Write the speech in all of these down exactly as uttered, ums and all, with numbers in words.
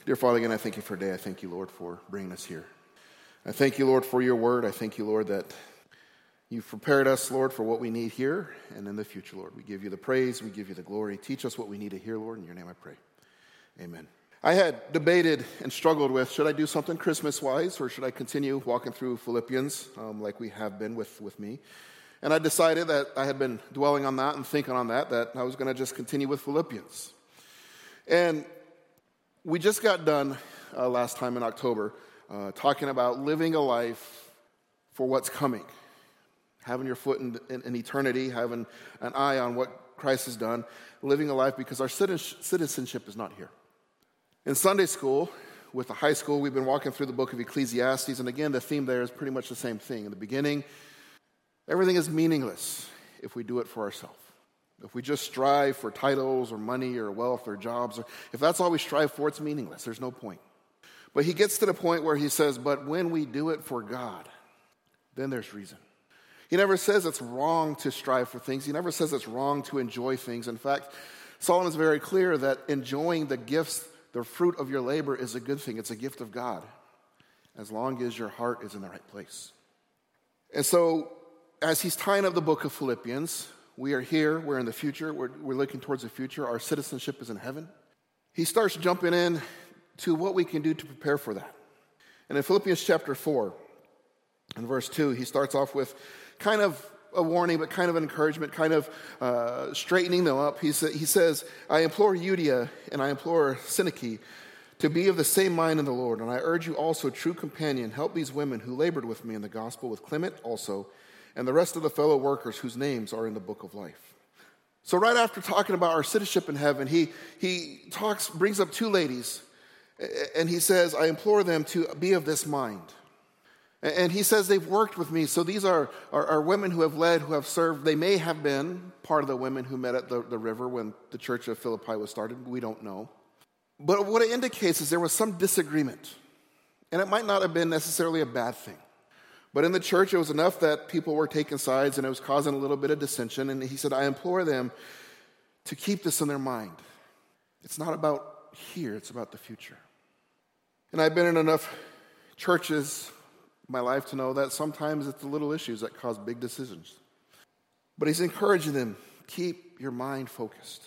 Dear Father, again, I thank you for today. I thank you, Lord, for bringing us here. I thank you, Lord, for your word. I thank you, Lord, that you've prepared us, Lord, for what we need here and in the future, Lord. We give you the praise. We give you the glory. Teach us what we need to hear, Lord. In your name I pray. Amen. I had debated and struggled with, should I do something Christmas-wise or should I continue walking through Philippians um, like we have been with, with me? And I decided that I had been dwelling on that and thinking on that, that I was going to just continue with Philippians. And we just got done uh, last time in October uh, talking about living a life for what's coming, having your foot in, in, in eternity, having an eye on what Christ has done, living a life because our citizenship is not here. In Sunday school, with the high school, we've been walking through the book of Ecclesiastes, and again, the theme there is pretty much the same thing. In the beginning, everything is meaningless if we do it for ourselves. If we just strive for titles or money or wealth or jobs, or if that's all we strive for, it's meaningless. There's no point. But he gets to the point where he says, but when we do it for God, then there's reason. He never says it's wrong to strive for things. He never says it's wrong to enjoy things. In fact, Solomon is very clear that enjoying the gifts, the fruit of your labor is a good thing. It's a gift of God, as long as your heart is in the right place. And so, as he's tying up the book of Philippians, we are here, we're in the future, we're, we're looking towards the future, our citizenship is in heaven. He starts jumping in to what we can do to prepare for that. And in Philippians chapter four, in verse two, he starts off with kind of a warning, but kind of an encouragement, kind of uh, straightening them up. He, sa- he says, I implore Euodia and I implore Syntyche to be of the same mind in the Lord, and I urge you also, true companion, help these women who labored with me in the gospel, with Clement also, and the rest of the fellow workers whose names are in the book of life. So right after talking about our citizenship in heaven, he, he talks, brings up two ladies, and he says, I implore them to be of this mind. And he says they've worked with me. So these are, are, are women who have led, who have served. They may have been part of the women who met at the, the river when the church of Philippi was started. We don't know. But what it indicates is there was some disagreement. And it might not have been necessarily a bad thing. But in the church, it was enough that people were taking sides and it was causing a little bit of dissension. And he said, I implore them to keep this in their mind. It's not about here, it's about the future. And I've been in enough churches in my life to know that sometimes it's the little issues that cause big decisions. But he's encouraging them, keep your mind focused.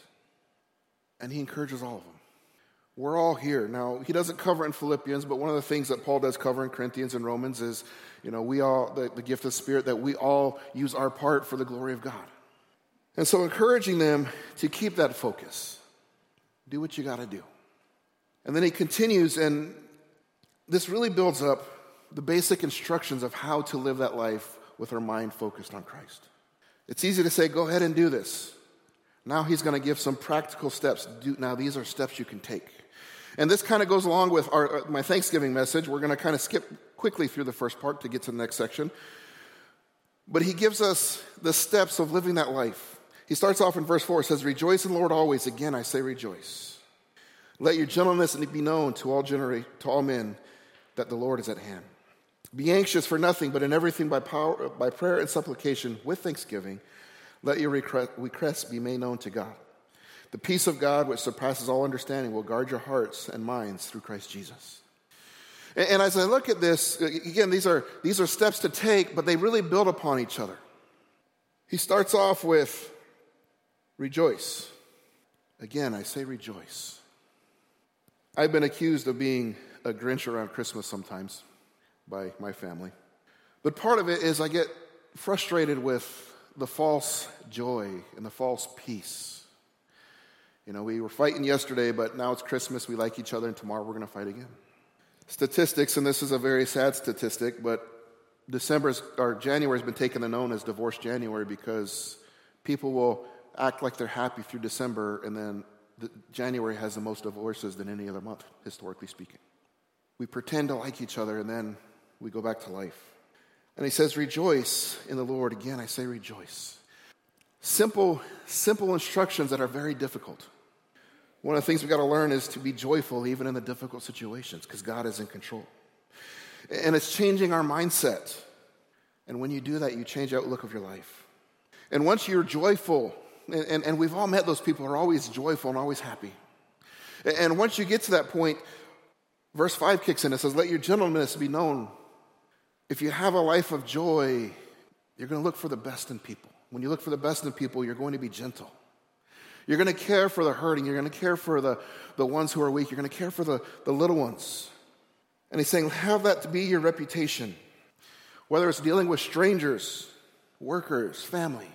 And he encourages all of them. We're all here. Now, he doesn't cover in Philippians, but one of the things that Paul does cover in Corinthians and Romans is, you know, we all, the, the gift of the Spirit, that we all use our part for the glory of God. And so encouraging them to keep that focus. Do what you got to do. And then he continues, and this really builds up the basic instructions of how to live that life with our mind focused on Christ. It's easy to say, go ahead and do this. Now he's going to give some practical steps. Do, now these are steps you can take. And this kind of goes along with our, my Thanksgiving message. We're going to kind of skip quickly through the first part to get to the next section. But he gives us the steps of living that life. He starts off in verse four. It says, rejoice in the Lord always. Again, I say rejoice. Let your gentleness be known to all genera- to all men that the Lord is at hand. Be anxious for nothing, but in everything by power, by prayer and supplication with thanksgiving, let your requests be made known to God. The peace of God, which surpasses all understanding, will guard your hearts and minds through Christ Jesus. And, and as I look at this, again, these are, these are steps to take, but they really build upon each other. He starts off with rejoice. Again, I say rejoice. I've been accused of being a Grinch around Christmas sometimes by my family. But part of it is I get frustrated with the false joy and the false peace. You know, we were fighting yesterday, but now it's Christmas, we like each other, and tomorrow we're going to fight again. Statistics, and this is a very sad statistic, but December's or January has been taken and known as Divorce January because people will act like they're happy through December, and then the, January has the most divorces than any other month, historically speaking. We pretend to like each other, and then we go back to life. And he says, rejoice in the Lord. Again, I say rejoice. Simple, simple instructions that are very difficult. One of the things we've got to learn is to be joyful even in the difficult situations because God is in control. And it's changing our mindset. And when you do that, you change the outlook of your life. And once you're joyful, and, and, and we've all met those people who are always joyful and always happy. And once you get to that point, Verse five kicks in. It says, let your gentleness be known. If you have a life of joy, you're going to look for the best in people. When you look for the best in people, you're going to be gentle. You're going to care for the hurting. You're going to care for the, the ones who are weak. You're going to care for the, the little ones. And he's saying, have that to be your reputation. Whether it's dealing with strangers, workers, family.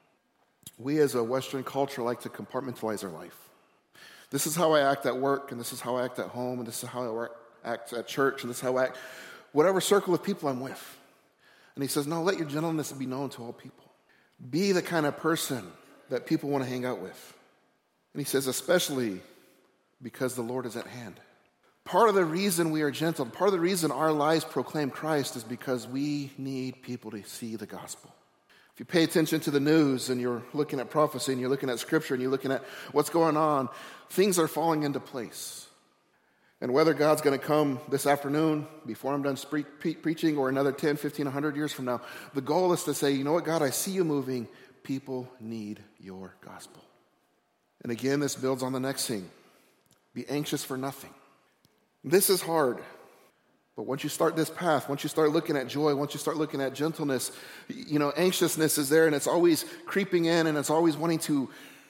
We as a Western culture like to compartmentalize our life. This is how I act at work, and this is how I act at home, and this is how I act at church, and this is how I act, whatever circle of people I'm with. And he says, no, let your gentleness be known to all people. Be the kind of person that people want to hang out with. And he says, especially because the Lord is at hand. Part of the reason we are gentle, part of the reason our lives proclaim Christ is because we need people to see the gospel. If you pay attention to the news and you're looking at prophecy and you're looking at scripture and you're looking at what's going on, things are falling into place. And whether God's going to come this afternoon before I'm done pre- pre- preaching or another ten, fifteen, one hundred years from now, the goal is to say, you know what, God, I see you moving. People need your gospel. And again, this builds on the next thing. Be anxious for nothing. This is hard. But once you start this path, once you start looking at joy, once you start looking at gentleness, you know, anxiousness is there and it's always creeping in and it's always wanting to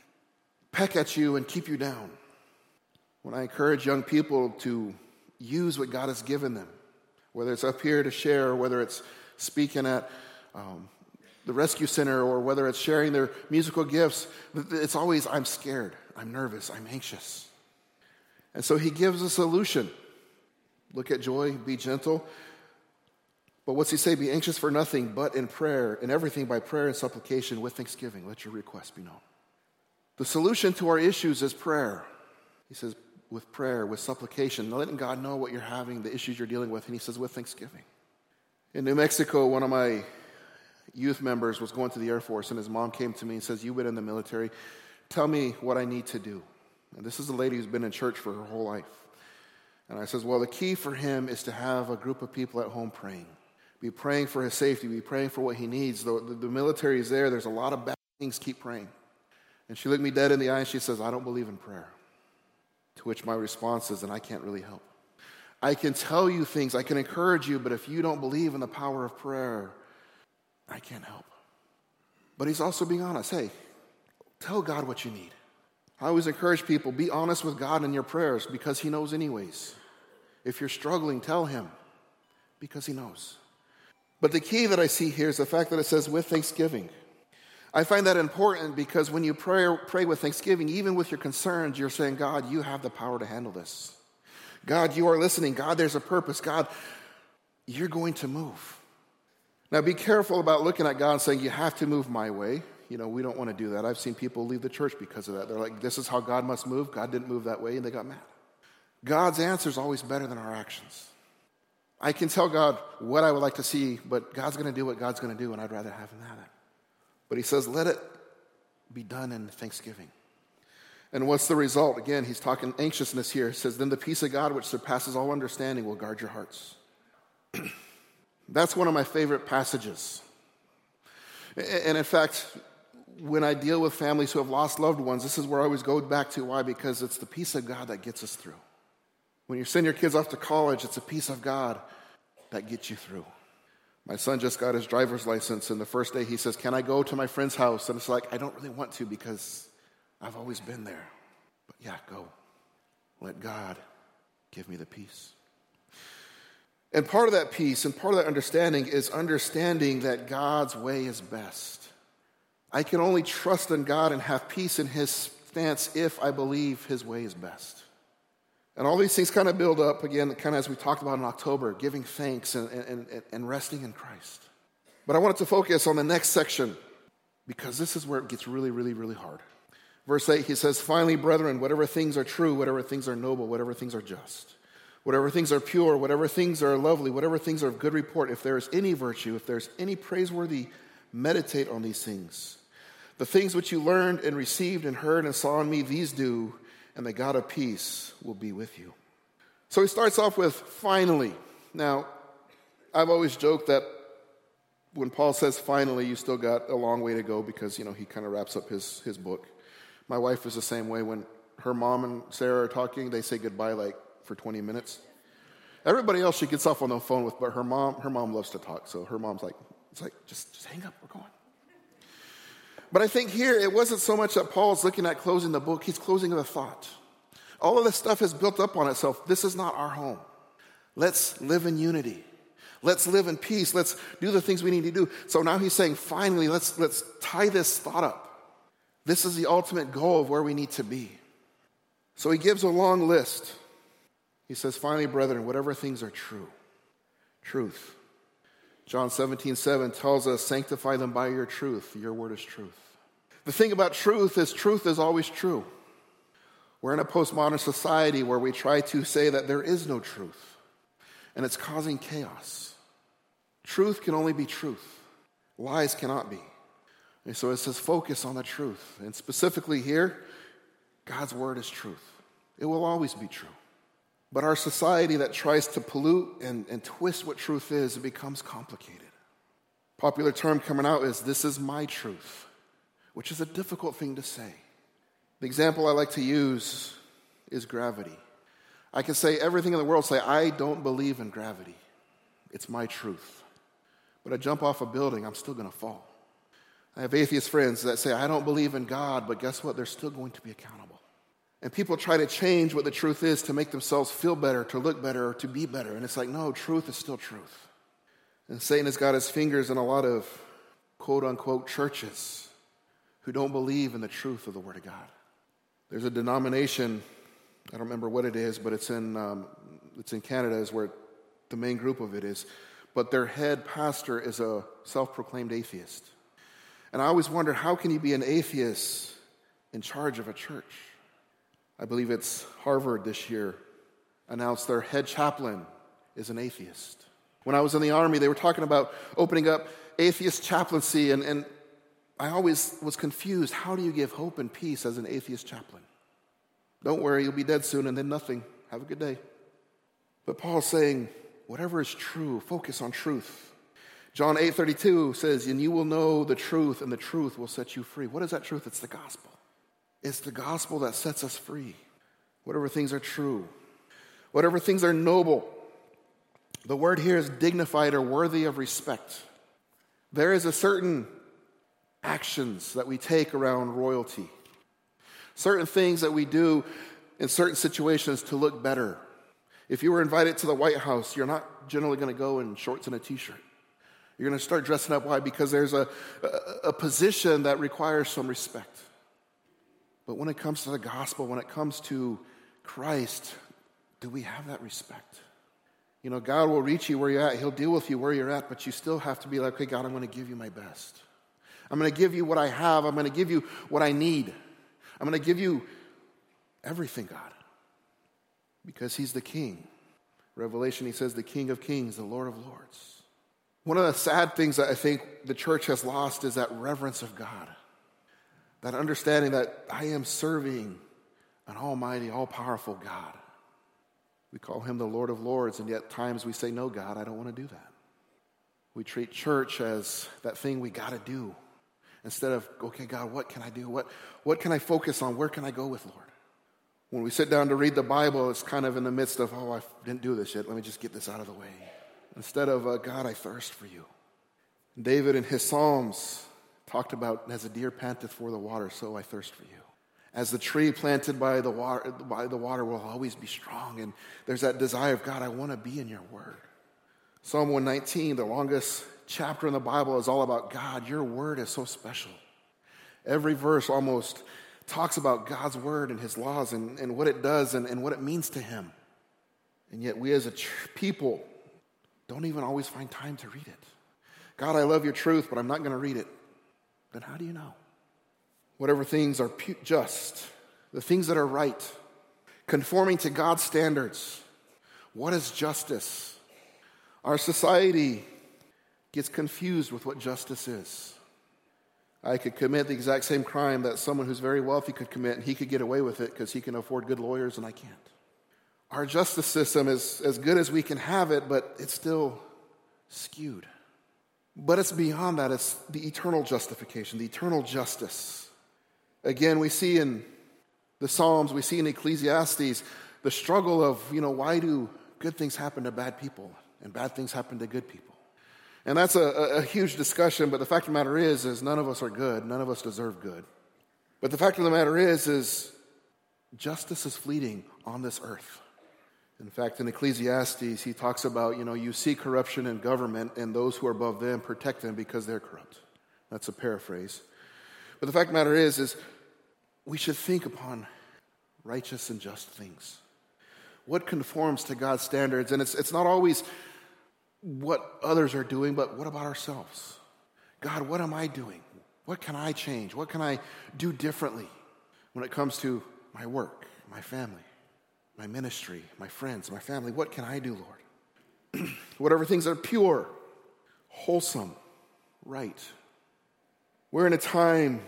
peck at you and keep you down. When I encourage young people to use what God has given them, whether it's up here to share, or whether it's speaking at um, the rescue center, or whether it's sharing their musical gifts, it's always, I'm scared, I'm nervous, I'm anxious. And so he gives a solution. Look at joy, be gentle. But what's he say? Be anxious for nothing, but in prayer, in everything by prayer and supplication with thanksgiving. Let your requests be known. The solution to our issues is prayer. He says, with prayer, with supplication, letting God know what you're having, the issues you're dealing with. And he says, with thanksgiving. In New Mexico, one of my youth members was going to the Air Force, and his mom came to me and says, you've been in the military. Tell me what I need to do. And this is a lady who's been in church for her whole life. And I says, well, the key for him is to have a group of people at home praying. Be praying for his safety. Be praying for what he needs. The, the, the military is there. There's a lot of bad things. Keep praying. And she looked me dead in the eye and she says, I don't believe in prayer. To which my response is, and I can't really help. I can tell you things. I can encourage you. But if you don't believe in the power of prayer, I can't help. But he's also being honest. Hey, tell God what you need. I always encourage people, be honest with God in your prayers because he knows anyways. If you're struggling, tell him because he knows. But the key that I see here is the fact that it says with thanksgiving. I find that important because when you pray, pray with thanksgiving, even with your concerns, you're saying, God, you have the power to handle this. God, you are listening. God, there's a purpose. God, you're going to move. Now, be careful about looking at God and saying, you have to move my way. You know, we don't want to do that. I've seen people leave the church because of that. They're like, this is how God must move. God didn't move that way, and they got mad. God's answer is always better than our actions. I can tell God what I would like to see, but God's going to do what God's going to do, and I'd rather have him have it. But he says, let it be done in thanksgiving. And what's the result? Again, he's talking anxiousness here. He says, then the peace of God, which surpasses all understanding, will guard your hearts. That's one of my favorite passages. And in fact, when I deal with families who have lost loved ones, this is where I always go back to. Why? Because it's the peace of God that gets us through. When you send your kids off to college, it's the peace of God that gets you through. My son just got his driver's license, and the first day he says, can I go to my friend's house? And it's like, I don't really want to because I've always been there. But yeah, go. Let God give me the peace. And part of that peace and part of that understanding is understanding that God's way is best. I can only trust in God and have peace in his stance if I believe his way is best. And all these things kind of build up, again, kind of as we talked about in October, giving thanks and, and, and resting in Christ. But I wanted to focus on the next section because this is where it gets really, really, really hard. Verse eight, he says, finally, brethren, whatever things are true, whatever things are noble, whatever things are just, whatever things are pure, whatever things are lovely, whatever things are of good report, if there is any virtue, if there's any praiseworthy, meditate on these things. The things which you learned and received and heard and saw in me, these do, and the God of peace will be with you. So he starts off with finally. Now, I've always joked that when Paul says finally, you still got a long way to go because, you know, he kind of wraps up his, his book. My wife is the same way. When her mom and Sarah are talking, they say goodbye like for twenty minutes. Everybody else she gets off on the phone with, but her mom, her mom loves to talk. So her mom's like, it's like, just, just hang up, we're going. But I think here, it wasn't so much that Paul's looking at closing the book, he's closing the thought. All of this stuff has built up on itself. This is not our home. Let's live in unity. Let's live in peace. Let's do the things we need to do. So now he's saying, finally, let's, let's tie this thought up. This is the ultimate goal of where we need to be. So he gives a long list. He says, finally, brethren, whatever things are true, truth. John seventeen seven tells us, sanctify them by your truth. Your word is truth. The thing about truth is truth is always true. We're in a postmodern society where we try to say that there is no truth, and it's causing chaos. Truth can only be truth. Lies cannot be. And so it says focus on the truth. And specifically here, God's word is truth. It will always be true. But our society that tries to pollute and, and twist what truth is, it becomes complicated. Popular term coming out is, this is my truth, which is a difficult thing to say. The example I like to use is gravity. I can say everything in the world, say, I don't believe in gravity. It's my truth. But I jump off a building, I'm still going to fall. I have atheist friends that say, I don't believe in God, but guess what? They're still going to be accountable. And people try to change what the truth is to make themselves feel better, to look better, or to be better. And it's like, no, truth is still truth. And Satan has got his fingers in a lot of quote-unquote churches who don't believe in the truth of the Word of God. There's a denomination, I don't remember what it is, but it's in um, it's in Canada is where the main group of it is. But their head pastor is a self-proclaimed atheist. And I always wonder, how can you be an atheist in charge of a church? I believe it's Harvard this year announced their head chaplain is an atheist. When I was in the Army, they were talking about opening up atheist chaplaincy, and, and I always was confused. How do you give hope and peace as an atheist chaplain? Don't worry, you'll be dead soon, and then nothing. Have a good day. But Paul's saying, whatever is true, focus on truth. John eight thirty-two says, and you will know the truth, and the truth will set you free. What is that truth? It's the gospel. It's the gospel that sets us free. Whatever things are true, whatever things are noble. The word here is dignified or worthy of respect. There is a certain actions that we take around royalty, certain things that we do in certain situations to look better. If you were invited to the White House, you're not generally going to go in shorts and a t-shirt. You're going to start dressing up. Why? Because there's a, a, a position that requires some respect. But when it comes to the gospel, when it comes to Christ, do we have that respect? You know, God will reach you where you're at. He'll deal with you where you're at, but you still have to be like, okay, God, I'm going to give you my best. I'm going to give you what I have. I'm going to give you what I need. I'm going to give you everything, God, because he's the King. Revelation, he says, the King of Kings, the Lord of Lords. One of the sad things that I think the church has lost is that reverence of God. That understanding that I am serving an almighty, all-powerful God. We call him the Lord of Lords, and yet at times we say, no, God, I don't want to do that. We treat church as that thing we got to do. Instead of, okay, God, what can I do? What, what can I focus on? Where can I go with, Lord? When we sit down to read the Bible, it's kind of in the midst of, oh, I didn't do this yet. Let me just get this out of the way. Instead of, uh, God, I thirst for you. David in his Psalms talked about, as a deer panteth for the water, so I thirst for you. As the tree planted by the water, by the water will always be strong. And there's that desire of, God, I want to be in your word. Psalm one nineteen, the longest chapter in the Bible, is all about God. Your word is so special. Every verse almost talks about God's word and his laws and, and what it does and, and what it means to him. And yet we as a ch- people don't even always find time to read it. God, I love your truth, but I'm not going to read it. Then how do you know? Whatever things are pu- just, the things that are right, conforming to God's standards. What is justice? Our society gets confused with what justice is. I could commit the exact same crime that someone who's very wealthy could commit, and he could get away with it because he can afford good lawyers and I can't. Our justice system is as good as we can have it, but it's still skewed. But it's beyond that. It's the eternal justification, the eternal justice. Again, we see in the Psalms, we see in Ecclesiastes, the struggle of, you know, why do good things happen to bad people, and bad things happen to good people. And that's a, a, a huge discussion, but the fact of the matter is, is none of us are good. None of us deserve good. But the fact of the matter is, is justice is fleeting on this earth. In fact, in Ecclesiastes, he talks about, you know, you see corruption in government, and those who are above them protect them because they're corrupt. That's a paraphrase. But the fact of the matter is, is we should think upon righteous and just things. What conforms to God's standards? And it's it's not always what others are doing, but what about ourselves? God, what am I doing? What can I change? What can I do differently when it comes to my work, my family, my ministry, my friends, my family? What can I do, Lord? Whatever things are pure, wholesome, right. We're in a time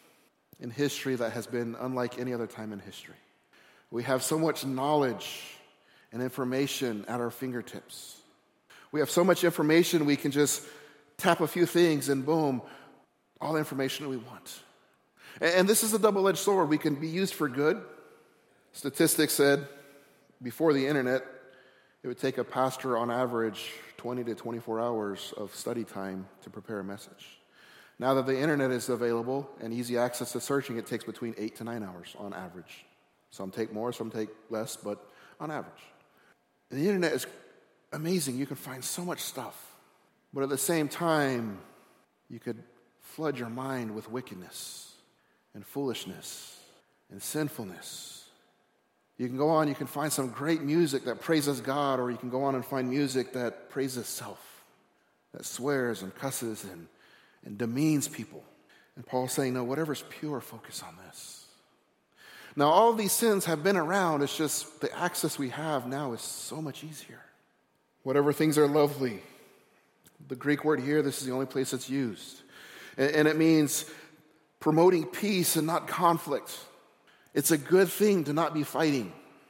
in history that has been unlike any other time in history. We have so much knowledge and information at our fingertips. We have so much information, we can just tap a few things and boom, all the information that we want. And this is a double-edged sword. We can be used for good. Statistics said before the internet, it would take a pastor on average twenty to twenty-four hours of study time to prepare a message. Now that the internet is available and easy access to searching, it takes between eight to nine hours on average. Some take more, some take less, but on average. And the internet is amazing. You can find so much stuff. But at the same time, you could flood your mind with wickedness and foolishness and sinfulness. You can go on, you can find some great music that praises God, or you can go on and find music that praises self, that swears and cusses and, and demeans people. And Paul's saying, no, whatever's pure, focus on this. Now, all of these sins have been around. It's just the access we have now is so much easier. Whatever things are lovely. The Greek word here, this is the only place it's used. And, and it means promoting peace and not conflict. It's a good thing to not be fighting.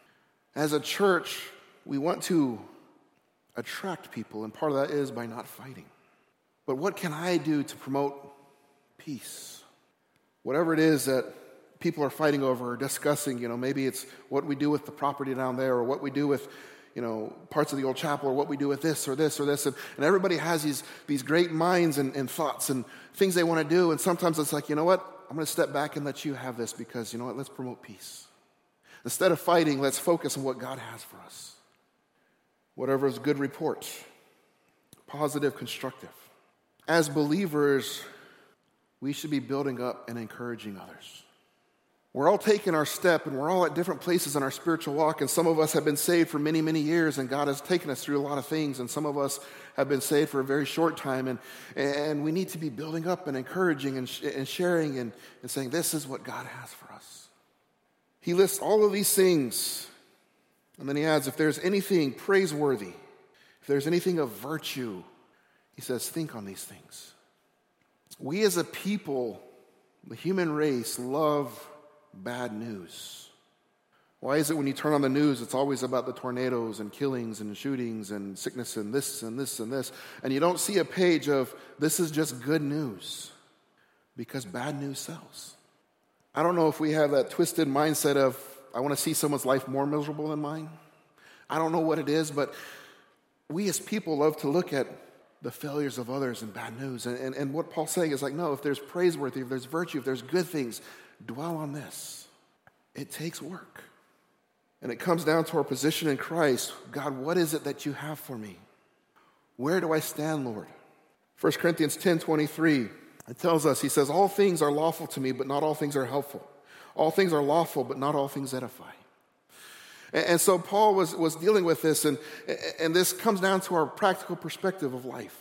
As a church, we want to attract people, and part of that is by not fighting. But what can I do to promote peace? Whatever it is that people are fighting over or discussing, you know, maybe it's what we do with the property down there, or what we do with, you know, parts of the old chapel, or what we do with this or this or this. And, and everybody has these, these great minds and, and thoughts and things they want to do. And sometimes it's like, you know what? I'm going to step back and let you have this because, you know what? Let's promote peace. Instead of fighting, let's focus on what God has for us. Whatever is good report, positive, constructive. As believers, we should be building up and encouraging others. We're all taking our step, and we're all at different places in our spiritual walk, and some of us have been saved for many, many years, and God has taken us through a lot of things, and some of us have been saved for a very short time, and, and we need to be building up and encouraging and, sh- and sharing and, and saying, this is what God has for us. He lists all of these things, and then he adds, if there's anything praiseworthy, if there's anything of virtue, he says, think on these things. We as a people, the human race, love bad news. Why is it when you turn on the news, it's always about the tornadoes and killings and shootings and sickness and this and this and this, and you don't see a page of this is just good news? Because bad news sells. I don't know if we have that twisted mindset of I want to see someone's life more miserable than mine. I don't know what it is, but we as people love to look at the failures of others and bad news. And, and, and what Paul's saying is like, no, if there's praiseworthy, if there's virtue, if there's good things, dwell on this. It takes work. And it comes down to our position in Christ. God, what is it that you have for me? Where do I stand, Lord? First Corinthians ten twenty-three, it tells us, he says, all things are lawful to me, but not all things are helpful. All things are lawful, but not all things edify. And, and so Paul was, was dealing with this, and, and this comes down to our practical perspective of life.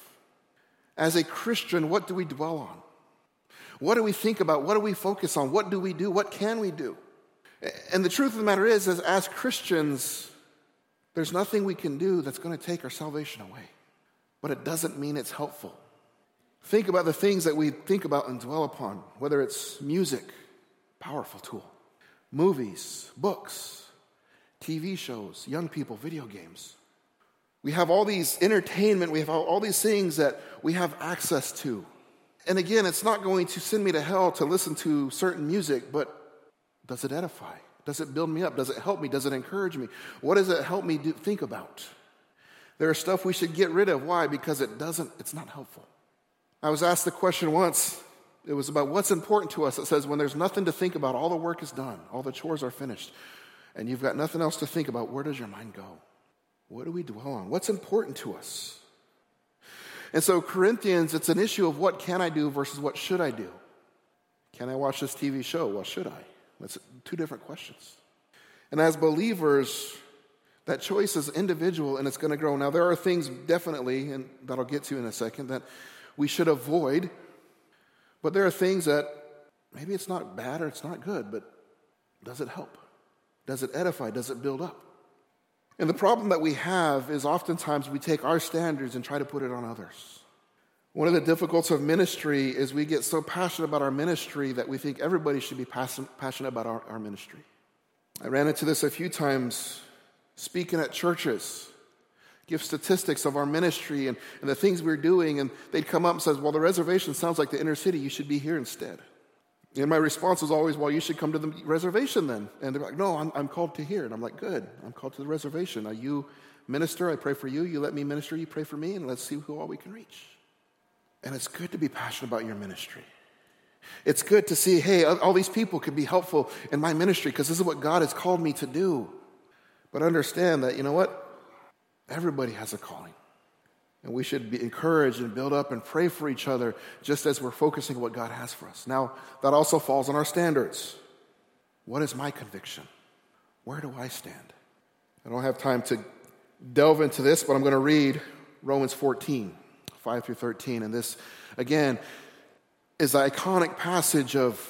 As a Christian, what do we dwell on? What do we think about? What do we focus on? What do we do? What can we do? And the truth of the matter is, is as Christians, there's nothing we can do that's going to take our salvation away. But it doesn't mean it's helpful. Think about the things that we think about and dwell upon, whether it's music, powerful tool, movies, books, T V shows, young people, video games. We have all these entertainment, we have all these things that we have access to. And again, it's not going to send me to hell to listen to certain music, but does it edify? Does it build me up? Does it help me? Does it encourage me? What does it help me do, think about? There are stuff we should get rid of. Why? Because it doesn't, it's not helpful. I was asked the question once, it was about what's important to us. It says when there's nothing to think about, all the work is done, all the chores are finished, and you've got nothing else to think about, where does your mind go? What do we dwell on? What's important to us? And so Corinthians, it's an issue of what can I do versus what should I do? Can I watch this T V show? Well, should I? That's two different questions. And as believers, that choice is individual and it's going to grow. Now, there are things definitely, and that I'll get to in a second, that we should avoid. But there are things that maybe it's not bad or it's not good, but does it help? Does it edify? Does it build up? And the problem that we have is oftentimes we take our standards and try to put it on others. One of the difficulties of ministry is we get so passionate about our ministry that we think everybody should be passion, passionate about our, our ministry. I ran into this a few times speaking at churches, give statistics of our ministry and, and the things we're doing, and they'd come up and says, well, the reservation sounds like the inner city. You should be here instead. And my response was always, well, you should come to the reservation then. And they're like, no, I'm, I'm called to here. And I'm like, good, I'm called to the reservation. Now you minister, I pray for you. You let me minister, you pray for me, and let's see who all we can reach. And it's good to be passionate about your ministry. It's good to see, hey, all these people could be helpful in my ministry because this is what God has called me to do. But understand that, you know what? Everybody has a calling. And we should be encouraged and build up and pray for each other just as we're focusing on what God has for us. Now, that also falls on our standards. What is my conviction? Where do I stand? I don't have time to delve into this, but I'm going to read Romans fourteen, five through thirteen. And this, again, is the iconic passage of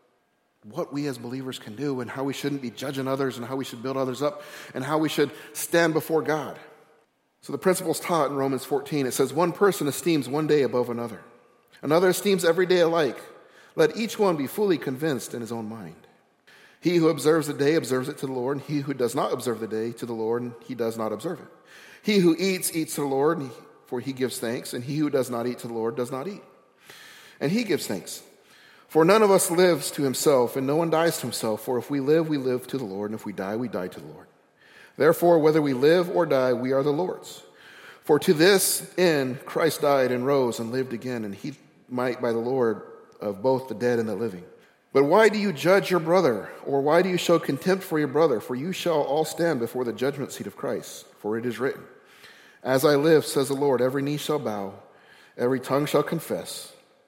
what we as believers can do and how we shouldn't be judging others and how we should build others up and how we should stand before God. So the principle's taught in Romans fourteen. It says, one person esteems one day above another. Another esteems every day alike. Let each one be fully convinced in his own mind. He who observes the day observes it to the Lord, and he who does not observe the day to the Lord, he does not observe it. He who eats, eats to the Lord, for he gives thanks, and he who does not eat to the Lord does not eat. And he gives thanks. For none of us lives to himself, and no one dies to himself. For if we live, we live to the Lord, and if we die, we die to the Lord. Therefore, whether we live or die, we are the Lord's. For to this end Christ died and rose and lived again, and he might by the Lord of both the dead and the living. But why do you judge your brother? Or why do you show contempt for your brother? For you shall all stand before the judgment seat of Christ. For it is written, as I live, says the Lord, every knee shall bow, every tongue shall confess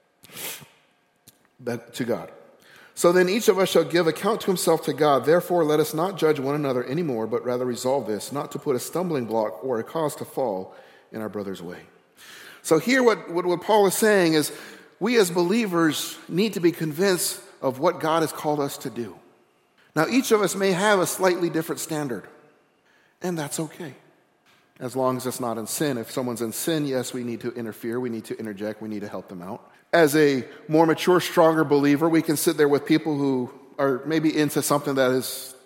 that to God. So then each of us shall give account to himself to God. Therefore, let us not judge one another anymore, but rather resolve this, not to put a stumbling block or a cause to fall in our brother's way. So here what, what, what Paul is saying is we as believers need to be convinced of what God has called us to do. Now, each of us may have a slightly different standard, and that's okay, as long as it's not in sin. If someone's in sin, yes, we need to interfere, we need to interject, we need to help them out. As a more mature, stronger believer, we can sit there with people who are maybe into something that is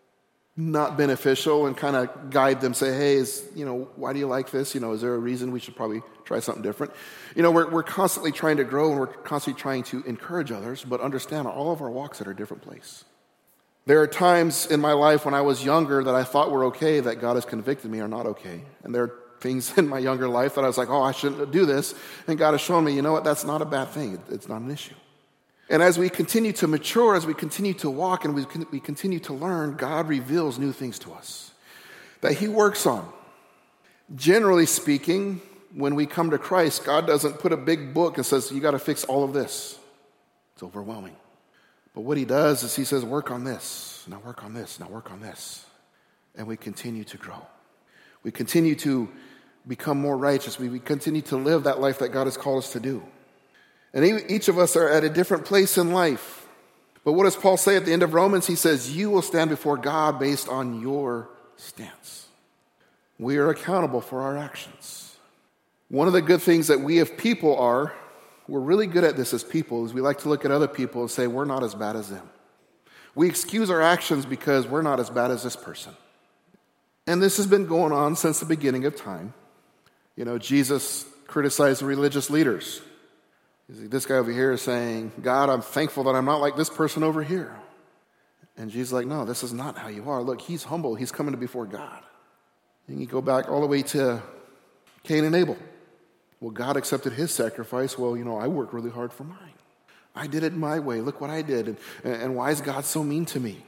not beneficial and kind of guide them, say, hey, is, you know, why do you like this? You know, is there a reason we should probably try something different? You know, we're, we're constantly trying to grow and we're constantly trying to encourage others, but understand all of our walks at a different place. There are times in my life when I was younger that I thought were okay that God has convicted me are not okay. And there are things in my younger life that I was like, oh, I shouldn't do this. And God has shown me, you know what, that's not a bad thing. It's not an issue. And as we continue to mature, as we continue to walk and we, we continue to learn, God reveals new things to us that he works on. Generally speaking, when we come to Christ, God doesn't put a big book and says, you got to fix all of this. It's overwhelming. But what he does is he says, work on this, now work on this, now work on this. And we continue to grow. We continue to become more righteous. We continue to live that life that God has called us to do. And each of us are at a different place in life. But what does Paul say at the end of Romans? He says, you will stand before God based on your stance. We are accountable for our actions. One of the good things that we as people are, we're really good at this as people, is we like to look at other people and say, we're not as bad as them. We excuse our actions because we're not as bad as this person. And this has been going on since the beginning of time. You know, Jesus criticized the religious leaders. This guy over here is saying, God, I'm thankful that I'm not like this person over here. And Jesus is like, no, this is not how you are. Look, he's humble. He's coming to before God. And you go back all the way to Cain and Abel. Well, God accepted his sacrifice. Well, you know, I worked really hard for mine. I did it my way. Look what I did. And, and why is God so mean to me?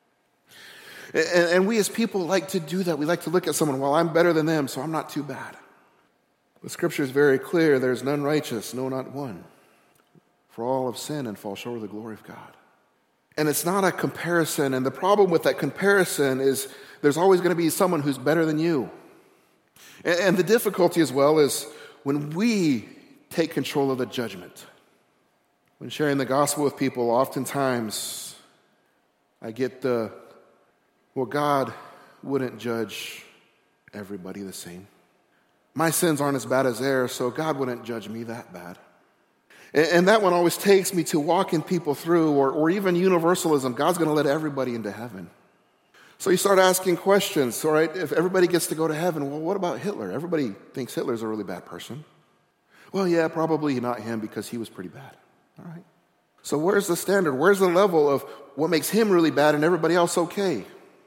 And, and we as people like to do that. We like to look at someone, well, I'm better than them, so I'm not too bad. The scripture is very clear. There's none righteous, no, not one. For all have sinned and fall short of the glory of God. And it's not a comparison. And the problem with that comparison is there's always going to be someone who's better than you. And, and the difficulty as well is when we take control of the judgment. When sharing the gospel with people, oftentimes I get the, well, God wouldn't judge everybody the same. My sins aren't as bad as theirs, so God wouldn't judge me that bad. And, and that one always takes me to walking people through, or, or even universalism. God's going to let everybody into heaven. So you start asking questions, all right, if everybody gets to go to heaven, well, what about Hitler? Everybody thinks Hitler's a really bad person. Well, yeah, probably not him because he was pretty bad. All right. So where's the standard? Where's the level of what makes him really bad and everybody else okay?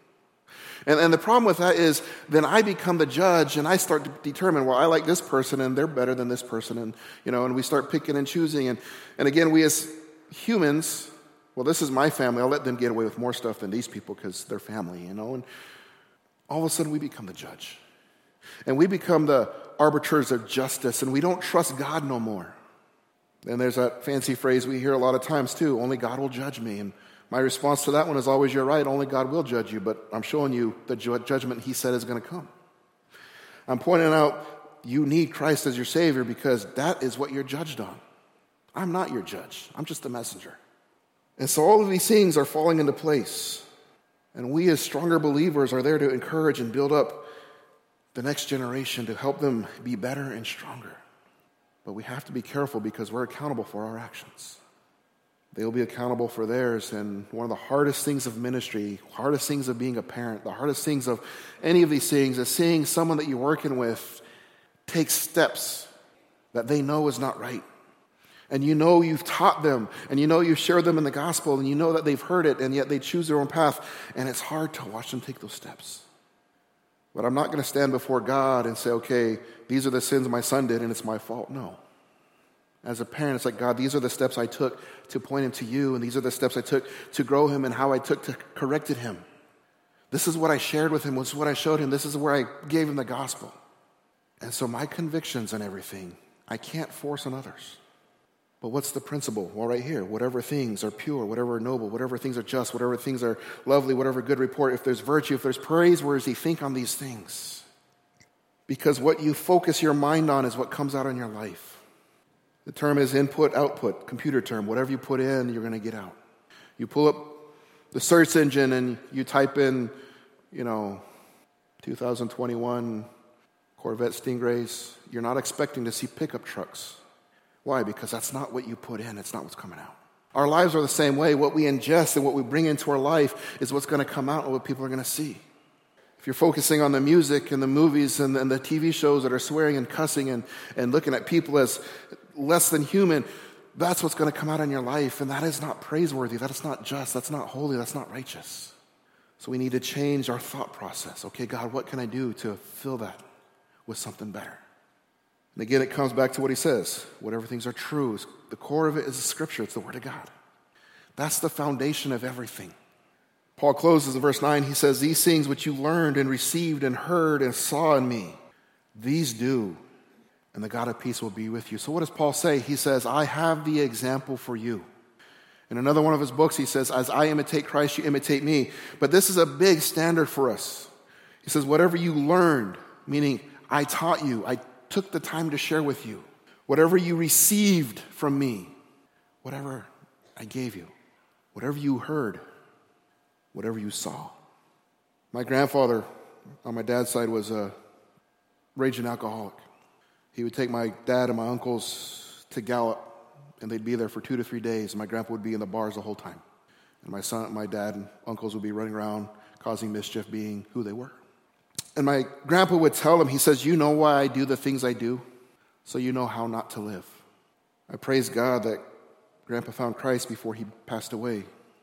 And, and the problem with that is then I become the judge and I start to determine, well, I like this person and they're better than this person. And, you know, and we start picking and choosing. And, and again, we as humans, well, this is my family. I'll let them get away with more stuff than these people because they're family, you know. And all of a sudden we become the judge. And we become the arbiters of justice. And we don't trust God no more. And there's that fancy phrase we hear a lot of times too, only God will judge me. And my response to that one is always, you're right, only God will judge you, but I'm showing you the judgment he said is going to come. I'm pointing out you need Christ as your Savior because that is what you're judged on. I'm not your judge. I'm just a messenger. And so all of these things are falling into place. And we as stronger believers are there to encourage and build up the next generation to help them be better and stronger. But we have to be careful because we're accountable for our actions. They'll be accountable for theirs. And one of the hardest things of ministry, hardest things of being a parent, the hardest things of any of these things is seeing someone that you're working with take steps that they know is not right. And you know you've taught them, and you know you've shared them in the gospel, and you know that they've heard it, and yet they choose their own path. And it's hard to watch them take those steps. But I'm not going to stand before God and say, okay, these are the sins my son did, and it's my fault. No. As a parent, it's like, God, these are the steps I took to point him to you, and these are the steps I took to grow him and how I took to corrected him. This is what I shared with him. This is what I showed him. This is where I gave him the gospel. And so my convictions and everything, I can't force on others. But what's the principle? Well, right here, whatever things are pure, whatever are noble, whatever things are just, whatever things are lovely, whatever good report, if there's virtue, if there's praise, where does he think on these things? Because what you focus your mind on is what comes out in your life. The term is input, output, computer term. Whatever you put in, you're going to get out. You pull up the search engine and you type in, you know, two thousand twenty-one Corvette Stingrays. You're not expecting to see pickup trucks. Why? Because that's not what you put in. It's not what's coming out. Our lives are the same way. What we ingest and what we bring into our life is what's going to come out and what people are going to see. If you're focusing on the music and the movies and, and the T V shows that are swearing and cussing and, and looking at people as less than human, that's what's going to come out in your life. And that is not praiseworthy. That is not just. That's not holy. That's not righteous. So we need to change our thought process. Okay, God, what can I do to fill that with something better? And again, it comes back to what he says. Whatever things are true, the core of it is the scripture. It's the word of God. That's the foundation of everything. Paul closes in verse nine. He says, these things which you learned and received and heard and saw in me, these do, and the God of peace will be with you. So what does Paul say? He says, I have the example for you. In another one of his books, he says, as I imitate Christ, you imitate me. But this is a big standard for us. He says, whatever you learned, meaning I taught you, I took the time to share with you. Whatever you received from me, whatever I gave you, whatever you heard, whatever you saw. My grandfather on my dad's side was a raging alcoholic. He would take my dad and my uncles to Gallup, and they'd be there for two to three days, and my grandpa would be in the bars the whole time. And my son, my dad and uncles would be running around causing mischief, being who they were. And my grandpa would tell him, he says, you know why I do the things I do? So you know how not to live. I praise God that Grandpa found Christ before he passed away.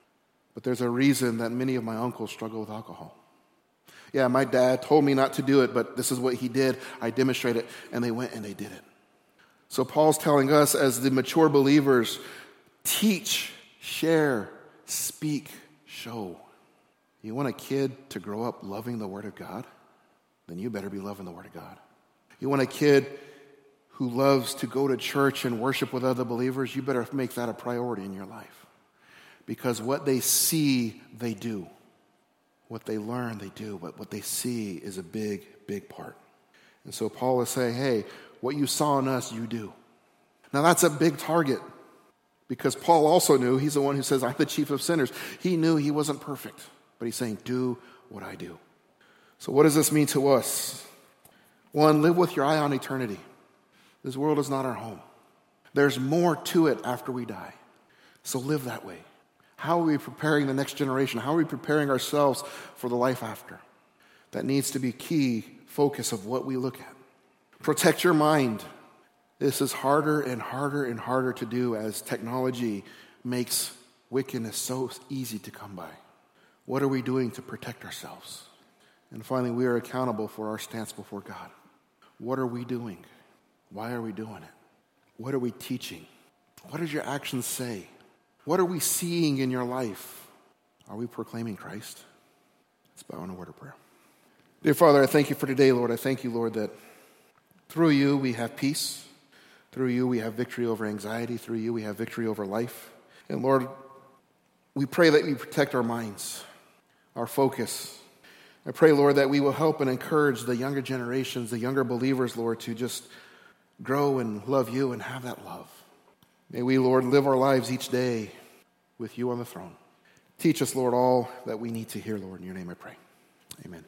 But there's a reason that many of my uncles struggle with alcohol. Yeah, my dad told me not to do it, but this is what he did. I demonstrated it, and they went and they did it. So Paul's telling us as the mature believers, teach, share, speak, show. You want a kid to grow up loving the Word of God? Then you better be loving the Word of God. You want a kid who loves to go to church and worship with other believers? You better make that a priority in your life. Because what they see, they do. What they learn, they do. But what they see is a big, big part. And so Paul is saying, hey, what you saw in us, you do. Now that's a big target. Because Paul also knew, he's the one who says, I'm the chief of sinners. He knew he wasn't perfect. But he's saying, do what I do. So what does this mean to us? One, live with your eye on eternity. This world is not our home. There's more to it after we die. So live that way. How are we preparing the next generation? How are we preparing ourselves for the life after? That needs to be key focus of what we look at. Protect your mind. This is harder and harder and harder to do as technology makes wickedness so easy to come by. What are we doing to protect ourselves? And finally, we are accountable for our stance before God. What are we doing? Why are we doing it? What are we teaching? What does your actions say? What are we seeing in your life? Are we proclaiming Christ? Let's bow in a word of prayer. Dear Father, I thank you for today, Lord. I thank you, Lord, that through you we have peace. Through you we have victory over anxiety. Through you we have victory over life. And Lord, we pray that you protect our minds, our focus. I pray, Lord, that we will help and encourage the younger generations, the younger believers, Lord, to just grow and love you and have that love. May we, Lord, live our lives each day with you on the throne. Teach us, Lord, all that we need to hear, Lord. In your name I pray. Amen.